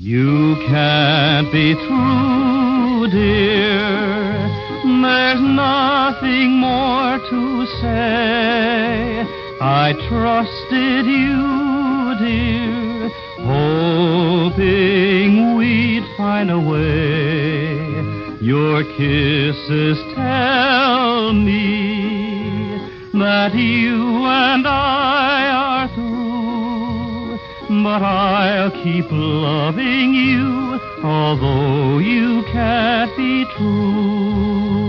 You can't be true, dear. There's nothing more to say. I trusted you, dear, hoping we'd find a way. Your kisses tell me that you and I are through, but I'll keep loving you, although you can't be true.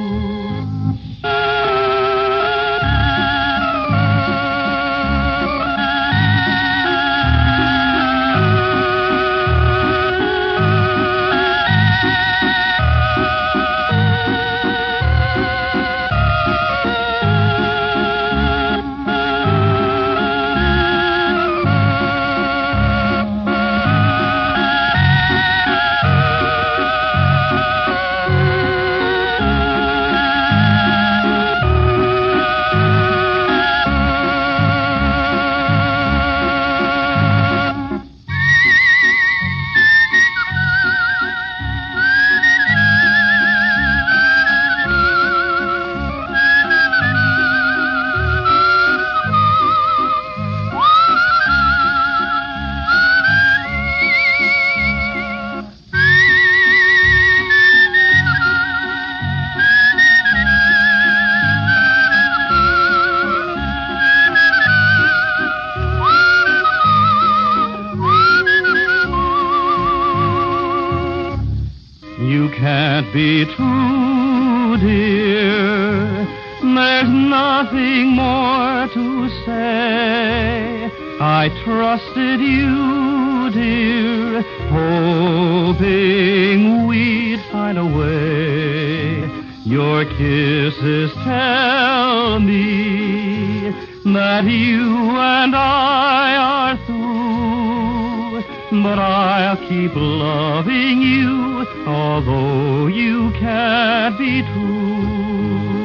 You can't be true, dear. There's nothing more to say. I trusted you, dear, hoping we'd find a way. Your kisses tell me that you and I are through, but I'll keep loving you, although you can't be true.